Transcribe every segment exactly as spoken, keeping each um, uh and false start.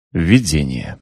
Введение.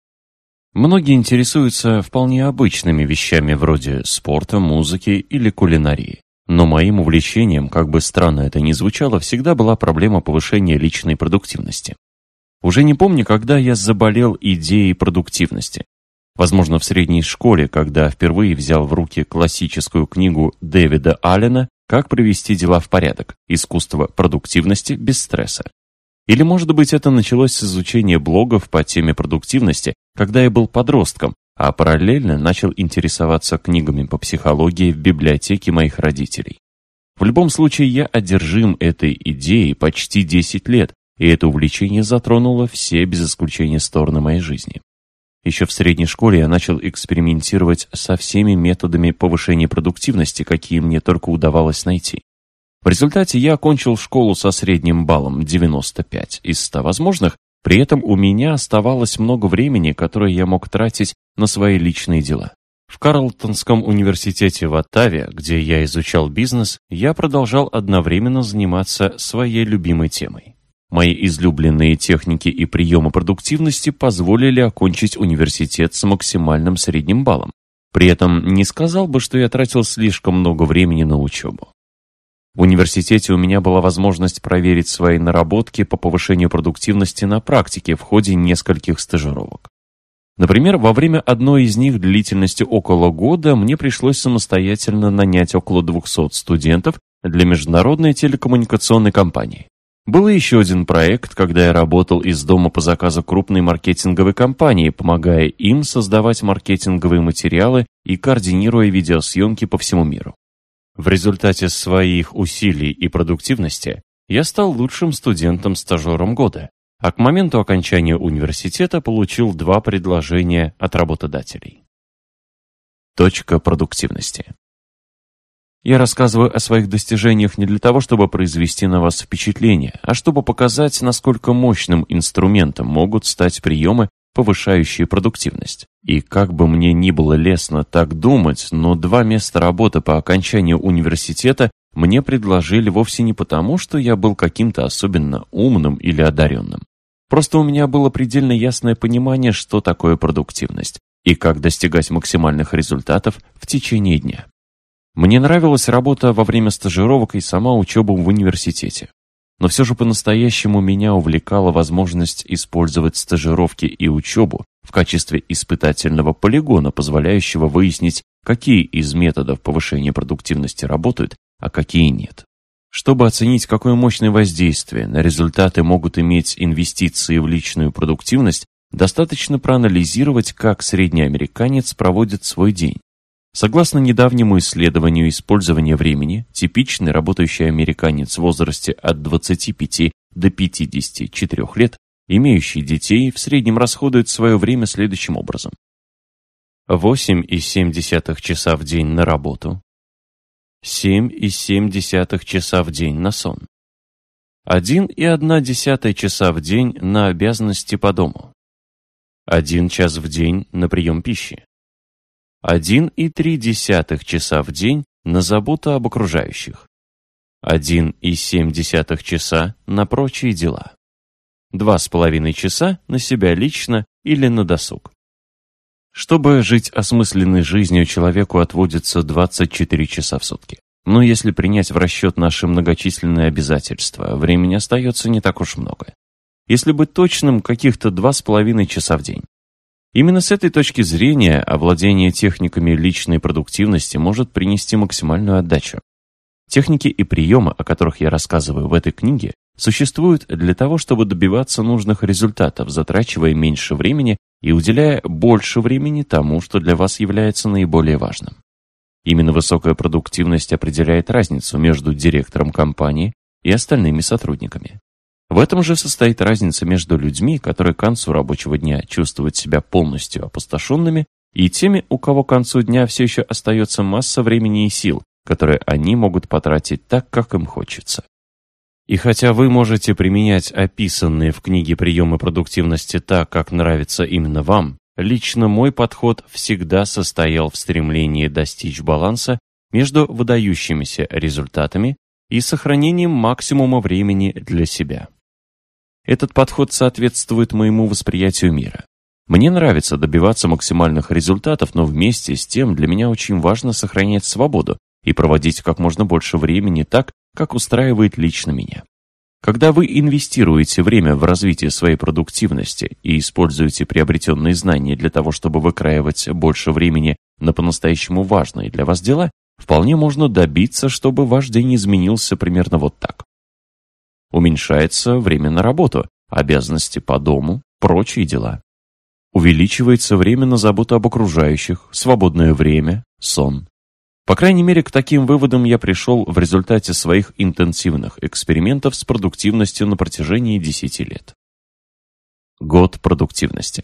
Многие интересуются вполне обычными вещами вроде спорта, музыки или кулинарии. Но моим увлечением, как бы странно это ни звучало, всегда была проблема повышения личной продуктивности. Уже не помню, когда я заболел идеей продуктивности. Возможно, в средней школе, когда впервые взял в руки классическую книгу Дэвида Аллена «Как привести дела в порядок. Искусство продуктивности без стресса». Или, может быть, это началось с изучения блогов по теме продуктивности, когда я был подростком, а параллельно начал интересоваться книгами по психологии в библиотеке моих родителей. В любом случае, я одержим этой идеей почти десять лет, и это увлечение затронуло все без исключения стороны моей жизни. Еще в средней школе я начал экспериментировать со всеми методами повышения продуктивности, какие мне только удавалось найти. В результате я окончил школу со средним баллом девяносто пять из ста возможных, при этом у меня оставалось много времени, которое я мог тратить на свои личные дела. В Карлтонском университете в Оттаве, где я изучал бизнес, я продолжал одновременно заниматься своей любимой темой. Мои излюбленные техники и приемы продуктивности позволили окончить университет с максимальным средним баллом. При этом не сказал бы, что я тратил слишком много времени на учебу. В университете у меня была возможность проверить свои наработки по повышению продуктивности на практике в ходе нескольких стажировок. Например, во время одной из них длительностью около года мне пришлось самостоятельно нанять около двухсот студентов для международной телекоммуникационной компании. Был еще один проект, когда я работал из дома по заказу крупной маркетинговой компании, помогая им создавать маркетинговые материалы и координируя видеосъемки по всему миру. В результате своих усилий и продуктивности я стал лучшим студентом-стажером года, а к моменту окончания университета получил два предложения от работодателей. Точка продуктивности. Я рассказываю о своих достижениях не для того, чтобы произвести на вас впечатление, а чтобы показать, насколько мощным инструментом могут стать приемы, повышающие продуктивность. И как бы мне ни было лестно так думать, но два места работы по окончанию университета мне предложили вовсе не потому, что я был каким-то особенно умным или одаренным. Просто у меня было предельно ясное понимание, что такое продуктивность и как достигать максимальных результатов в течение дня. Мне нравилась работа во время стажировок и сама учеба в университете. Но все же по-настоящему меня увлекала возможность использовать стажировки и учебу в качестве испытательного полигона, позволяющего выяснить, какие из методов повышения продуктивности работают, а какие нет. Чтобы оценить, какое мощное воздействие на результаты могут иметь инвестиции в личную продуктивность, достаточно проанализировать, как средний американец проводит свой день. Согласно недавнему исследованию использования времени, типичный работающий американец в возрасте от двадцати пяти до пятидесяти четырёх лет, имеющий детей, в среднем расходует свое время следующим образом. восемь и семь десятых часа в день на работу, семь и семь десятых часа в день на сон, один и одна десятая часа в день на обязанности по дому, один час в день на прием пищи, один и три десятых часа в день на заботу об окружающих, один и семь десятых часа на прочие дела, два с половиной часа на себя лично или на досуг. Чтобы жить осмысленной жизнью, человеку отводится двадцать четыре часа в сутки. Но если принять в расчет наши многочисленные обязательства, времени остается не так уж много. Если быть точным, каких-то два с половиной часа в день. Именно с этой точки зрения овладение техниками личной продуктивности может принести максимальную отдачу. Техники и приемы, о которых я рассказываю в этой книге, существуют для того, чтобы добиваться нужных результатов, затрачивая меньше времени и уделяя больше времени тому, что для вас является наиболее важным. Именно высокая продуктивность определяет разницу между директором компании и остальными сотрудниками. В этом же состоит разница между людьми, которые к концу рабочего дня чувствуют себя полностью опустошенными, и теми, у кого к концу дня все еще остается масса времени и сил, которые они могут потратить так, как им хочется. И хотя вы можете применять описанные в книге приемы продуктивности так, как нравится именно вам, лично мой подход всегда состоял в стремлении достичь баланса между выдающимися результатами и сохранением максимума времени для себя. Этот подход соответствует моему восприятию мира. Мне нравится добиваться максимальных результатов, но вместе с тем для меня очень важно сохранять свободу и проводить как можно больше времени так, как устраивает лично меня. Когда вы инвестируете время в развитие своей продуктивности и используете приобретенные знания для того, чтобы выкраивать больше времени на по-настоящему важные для вас дела, вполне можно добиться, чтобы ваш день изменился примерно вот так. Уменьшается время на работу, обязанности по дому, прочие дела. Увеличивается время на заботу об окружающих, свободное время, сон. По крайней мере, к таким выводам я пришел в результате своих интенсивных экспериментов с продуктивностью на протяжении десяти лет. Год продуктивности.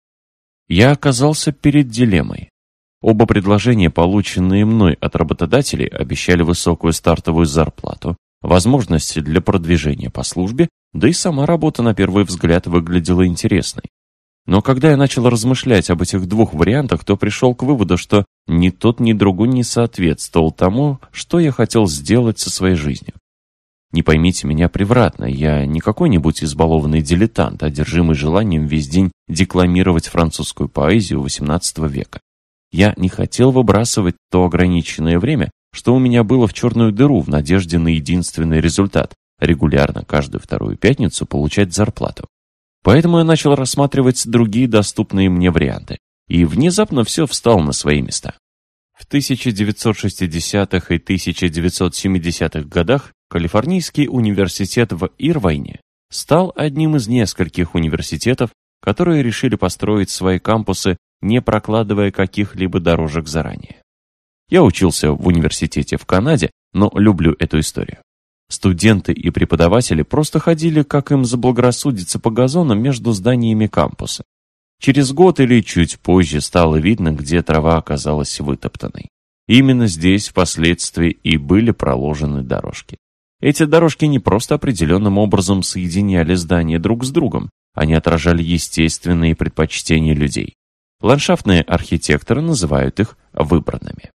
Я оказался перед дилеммой. Оба предложения, полученные мной от работодателей, обещали высокую стартовую зарплату, возможности для продвижения по службе, да и сама работа на первый взгляд выглядела интересной. Но когда я начал размышлять об этих двух вариантах, то пришел к выводу, что ни тот, ни другой не соответствовал тому, что я хотел сделать со своей жизнью. Не поймите меня превратно, я не какой-нибудь избалованный дилетант, одержимый желанием весь день декламировать французскую поэзию восемнадцатого века. Я не хотел выбрасывать то ограниченное время, что у меня было, в черную дыру в надежде на единственный результат – регулярно каждую вторую пятницу получать зарплату. Поэтому я начал рассматривать другие доступные мне варианты, и внезапно все встало на свои места. В тысяча девятьсот шестидесятых и тысяча девятьсот семидесятых годах Калифорнийский университет в Ирвайне стал одним из нескольких университетов, которые решили построить свои кампусы, не прокладывая каких-либо дорожек заранее. Я учился в университете в Канаде, но люблю эту историю. Студенты и преподаватели просто ходили, как им заблагорассудится, по газонам между зданиями кампуса. Через год или чуть позже стало видно, где трава оказалась вытоптанной. Именно здесь впоследствии и были проложены дорожки. Эти дорожки не просто определенным образом соединяли здания друг с другом, они отражали естественные предпочтения людей. Ландшафтные архитекторы называют их выбранными.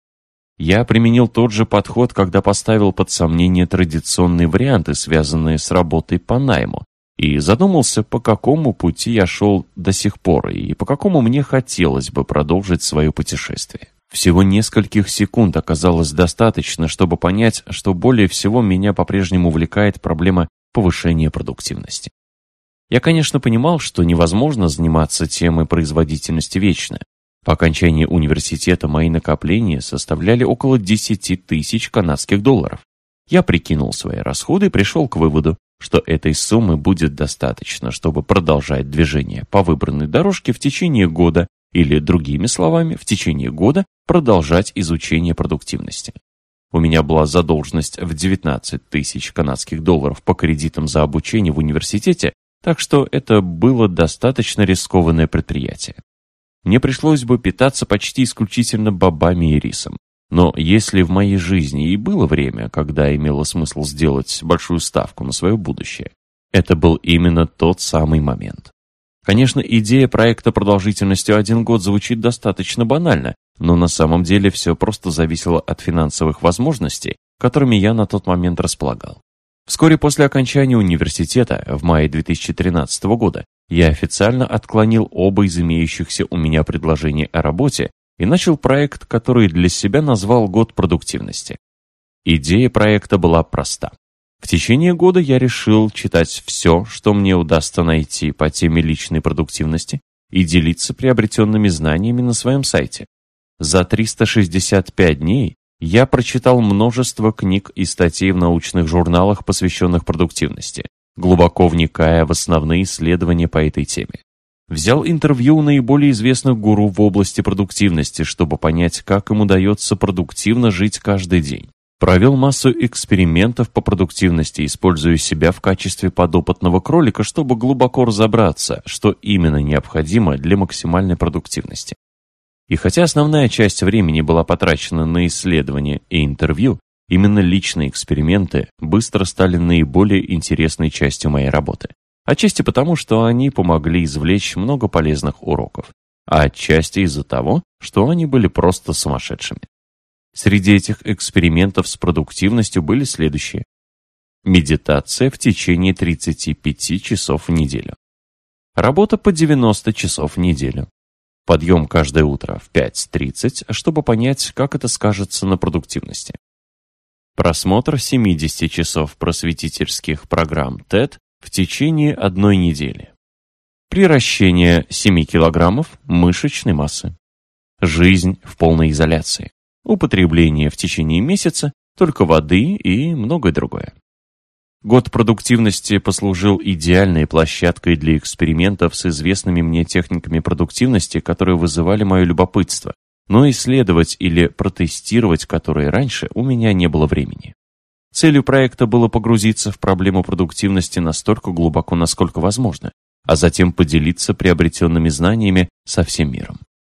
Я применил тот же подход, когда поставил под сомнение традиционные варианты, связанные с работой по найму, и задумался, по какому пути я шел до сих пор и по какому мне хотелось бы продолжить свое путешествие. Всего нескольких секунд оказалось достаточно, чтобы понять, что более всего меня по-прежнему увлекает проблема повышения продуктивности. Я, конечно, понимал, что невозможно заниматься темой производительности вечно. По окончании университета мои накопления составляли около десять тысяч канадских долларов. Я прикинул свои расходы и пришел к выводу, что этой суммы будет достаточно, чтобы продолжать движение по выбранной дорожке в течение года, или, другими словами, в течение года продолжать изучение продуктивности. У меня была задолженность в девятнадцать тысяч канадских долларов по кредитам за обучение в университете, так что это было достаточно рискованное предприятие. Мне пришлось бы питаться почти исключительно бобами и рисом. Но если в моей жизни и было время, когда имело смысл сделать большую ставку на свое будущее, это был именно тот самый момент. Конечно, идея проекта продолжительностью один год звучит достаточно банально, но на самом деле все просто зависело от финансовых возможностей, которыми я на тот момент располагал. Вскоре после окончания университета, в мае две тысячи тринадцатого года, я официально отклонил оба из имеющихся у меня предложений о работе и начал проект, который для себя назвал «Год продуктивности». Идея проекта была проста. В течение года я решил читать все, что мне удастся найти по теме личной продуктивности, и делиться приобретенными знаниями на своем сайте. За триста шестьдесят пять дней я прочитал множество книг и статей в научных журналах, посвященных продуктивности, глубоко вникая в основные исследования по этой теме. Взял интервью у наиболее известных гуру в области продуктивности, чтобы понять, как им удается продуктивно жить каждый день. Провел массу экспериментов по продуктивности, используя себя в качестве подопытного кролика, чтобы глубоко разобраться, что именно необходимо для максимальной продуктивности. И хотя основная часть времени была потрачена на исследования и интервью, именно личные эксперименты быстро стали наиболее интересной частью моей работы. Отчасти потому, что они помогли извлечь много полезных уроков, а отчасти из-за того, что они были просто сумасшедшими. Среди этих экспериментов с продуктивностью были следующие. Медитация в течение тридцати пяти часов в неделю. Работа по девяносто часов в неделю. Подъем каждое утро в пять тридцать, чтобы понять, как это скажется на продуктивности. Просмотр семидесяти часов просветительских программ тед в течение одной недели. Приращение семи килограммов мышечной массы. Жизнь в полной изоляции. Употребление в течение месяца только воды и многое другое. Год продуктивности послужил идеальной площадкой для экспериментов с известными мне техниками продуктивности, которые вызывали мое любопытство, но исследовать или протестировать которые раньше у меня не было времени. Целью проекта было погрузиться в проблему продуктивности настолько глубоко, насколько возможно, а затем поделиться приобретенными знаниями со всем миром.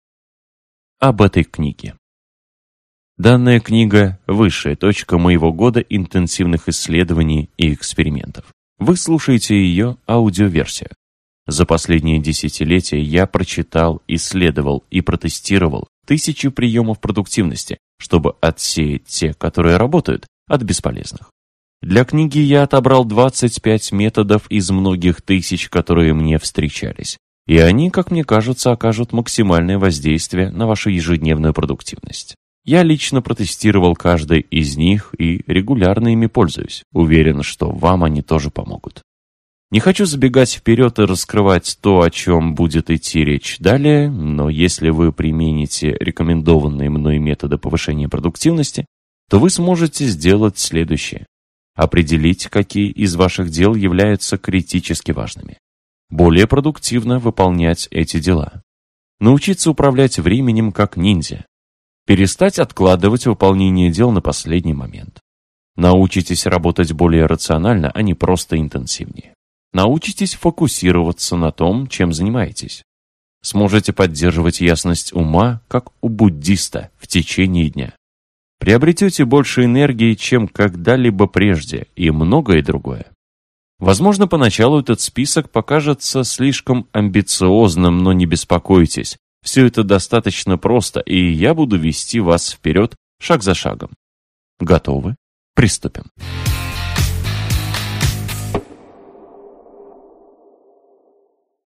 Об этой книге. Данная книга – высшая точка моего года интенсивных исследований и экспериментов. Вы слушаете ее аудиоверсию. За последние десятилетия я прочитал, исследовал и протестировал тысячи приемов продуктивности, чтобы отсеять те, которые работают, от бесполезных. Для книги я отобрал двадцать пять методов из многих тысяч, которые мне встречались. И они, как мне кажется, окажут максимальное воздействие на вашу ежедневную продуктивность. Я лично протестировал каждый из них и регулярно ими пользуюсь. Уверен, что вам они тоже помогут. Не хочу забегать вперед и раскрывать то, о чем будет идти речь далее, но если вы примените рекомендованные мной методы повышения продуктивности, то вы сможете сделать следующее. Определить, какие из ваших дел являются критически важными. Более продуктивно выполнять эти дела. Научиться управлять временем как ниндзя. Перестать откладывать выполнение дел на последний момент. Научитесь работать более рационально, а не просто интенсивнее. Научитесь фокусироваться на том, чем занимаетесь. Сможете поддерживать ясность ума, как у буддиста, в течение дня. Приобретете больше энергии, чем когда-либо прежде, и многое другое. Возможно, поначалу этот список покажется слишком амбициозным, но не беспокойтесь. Все это достаточно просто, и я буду вести вас вперед шаг за шагом. Готовы? Приступим.